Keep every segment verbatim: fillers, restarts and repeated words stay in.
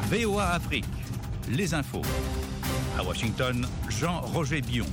V O A Afrique, les infos. À Washington, Jean-Roger Bion.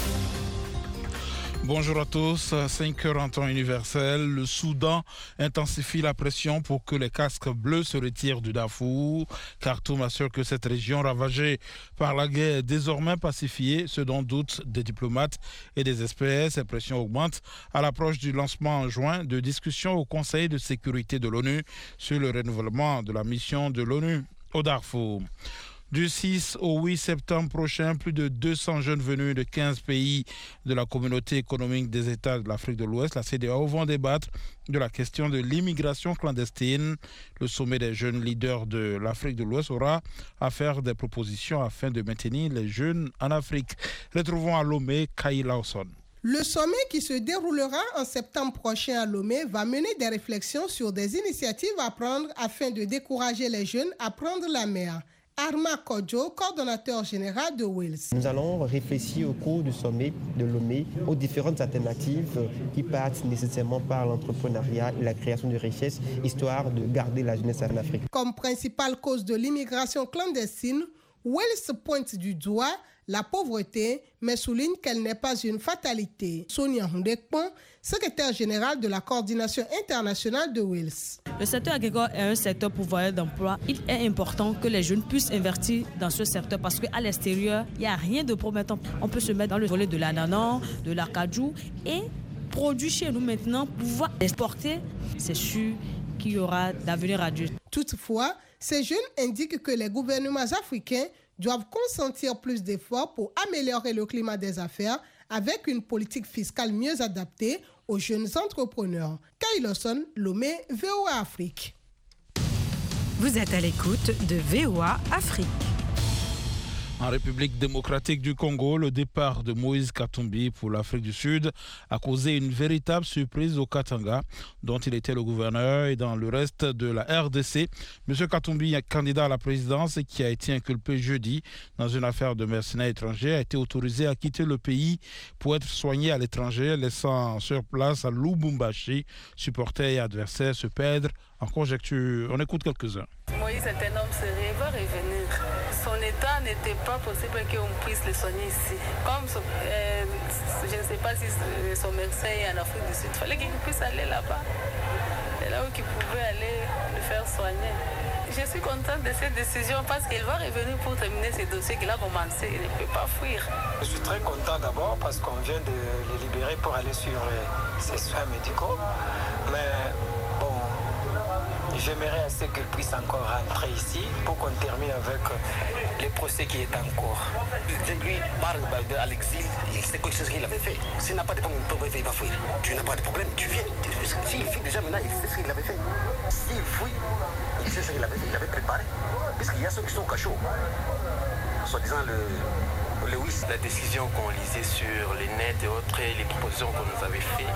Bonjour à tous, cinq heures en temps universel. Le Soudan intensifie la pression pour que les casques bleus se retirent du Darfour. Khartoum assure que cette région ravagée par la guerre est désormais pacifiée, ce dont doutent des diplomates et des experts. Ces pressions augmentent à l'approche du lancement en juin de discussions au Conseil de sécurité de l'ONU sur le renouvellement de la mission de l'ONU au Darfour. Du six au huit septembre prochain, plus de deux cents jeunes venus de quinze pays de la communauté économique des États de l'Afrique de l'Ouest, la C D A O, vont débattre de la question de l'immigration clandestine. Le sommet des jeunes leaders de l'Afrique de l'Ouest aura à faire des propositions afin de maintenir les jeunes en Afrique. Retrouvons à Lomé Kay Lawson. Le sommet qui se déroulera en septembre prochain à Lomé va mener des réflexions sur des initiatives à prendre afin de décourager les jeunes à prendre la mer. Arma Kodjo, coordonnateur général de Wills. Nous allons réfléchir au cours du sommet de Lomé aux différentes alternatives qui partent nécessairement par l'entrepreneuriat et la création de richesses, histoire de garder la jeunesse en Afrique. Comme principale cause de l'immigration clandestine, Wills pointe du doigt la pauvreté, mais souligne qu'elle n'est pas une fatalité. Sonia Hundekpon, secrétaire générale de la coordination internationale de Wills. Le secteur agricole est un secteur pourvoyeur d'emploi. Il est important que les jeunes puissent investir dans ce secteur parce qu'à l'extérieur, il n'y a rien de promettant. On peut se mettre dans le volet de l'ananas, de l'acajou et produire chez nous maintenant, pouvoir exporter. C'est sûr qu'il y aura d'avenir à Dieu. Toutefois, ces jeunes indiquent que les gouvernements africains doivent consentir plus d'efforts pour améliorer le climat des affaires avec une politique fiscale mieux adaptée aux jeunes entrepreneurs. Kay Lawson, Lomé, V O A Afrique. Vous êtes à l'écoute de V O A Afrique. En République démocratique du Congo, le départ de Moïse Katumbi pour l'Afrique du Sud a causé une véritable surprise au Katanga, dont il était le gouverneur, et dans le reste de la R D C. M. Katumbi, candidat à la présidence et qui a été inculpé jeudi dans une affaire de mercenaires étrangers, a été autorisé à quitter le pays pour être soigné à l'étranger, laissant sur place à Lubumbashi, supporters et adversaires se perdre en conjecture. On écoute quelques-uns. Moïse est un homme sérieux, il va revenir. Son état n'était pas possible qu'on puisse le soigner ici. Comme son, euh, je ne sais pas si son médecin est en Afrique du Sud, il fallait qu'il puisse aller là-bas. C'est là où il pouvait aller le faire soigner. Je suis contente de cette décision parce qu'il va revenir pour terminer ses dossiers qu'il a commencé. Il ne peut pas fuir. Je suis très content d'abord parce qu'on vient de les libérer pour aller sur ses soins médicaux. Mais bon, j'aimerais assez qu'il puisse encore rentrer ici pour qu'on termine avec les procès qui est en cours. Je lui parle à l'exil, il sait quelque chose qu'il avait fait. S'il n'a pas de problème, il va fuir. Tu n'as pas de problème, tu viens. S'il fuit déjà maintenant, il sait ce qu'il avait fait. S'il fuit, il sait ce qu'il avait fait, il avait préparé. Puisqu'il y a ceux qui sont au cachot. Soi-disant le... Lewis, la décision qu'on lisait sur les nets et autres, et les propositions qu'on nous avait faites,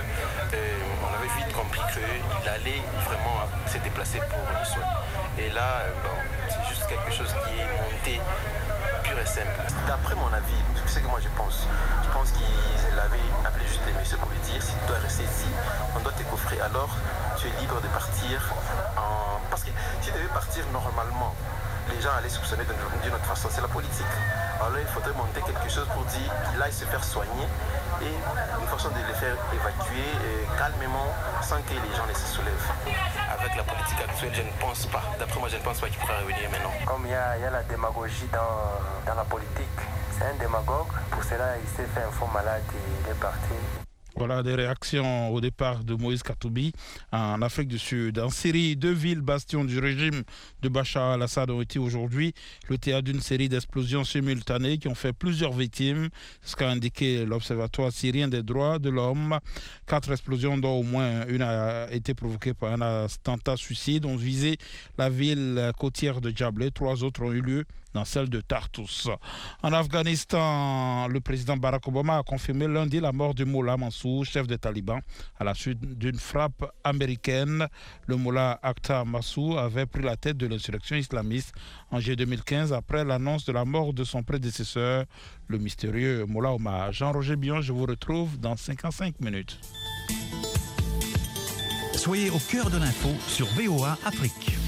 euh, on avait vite compris qu'il allait vraiment se déplacer pour le soin. Et là, euh, bon, c'est juste quelque chose qui est monté pur et simple. D'après mon avis, c'est ce que moi je pense. Je pense qu'il avait appelé juste les messieurs pour lui dire, si tu dois rester ici, on doit te coffrer. Alors, tu es libre de partir. En... Parce que si tu devais partir normalement, les gens allaient soupçonner d'une autre façon. C'est la politique. Alors il faudrait monter quelque chose pour dire qu'il aille se faire soigner et une façon de les faire évacuer euh, calmement sans que les gens ne se soulèvent. Avec la politique actuelle, je ne pense pas. D'après moi, je ne pense pas qu'il pourra revenir maintenant. Comme il y a, il y a la démagogie dans, dans la politique, c'est un démagogue. Pour cela, il s'est fait un faux malade et il est parti. Voilà des réactions au départ de Moïse Katumbi en Afrique du Sud. En Syrie, deux villes bastions du régime de Bachar al-Assad ont été aujourd'hui le théâtre d'une série d'explosions simultanées qui ont fait plusieurs victimes, ce qu'a indiqué l'Observatoire syrien des droits de l'homme. Quatre explosions, dont au moins une a été provoquée par un attentat suicide, ont visé la ville côtière de Jableh. Trois autres ont eu lieu dans celle de Tartus. En Afghanistan, le président Barack Obama a confirmé lundi la mort du Mollah Mansour, chef des talibans, à la suite d'une frappe américaine. Le Mollah Akhtar Mansour avait pris la tête de l'insurrection islamiste en juillet deux mille quinze après l'annonce de la mort de son prédécesseur, le mystérieux Mollah Omar. Jean-Roger Bion, je vous retrouve dans cinquante-cinq minutes. Soyez au cœur de l'info sur V O A Afrique.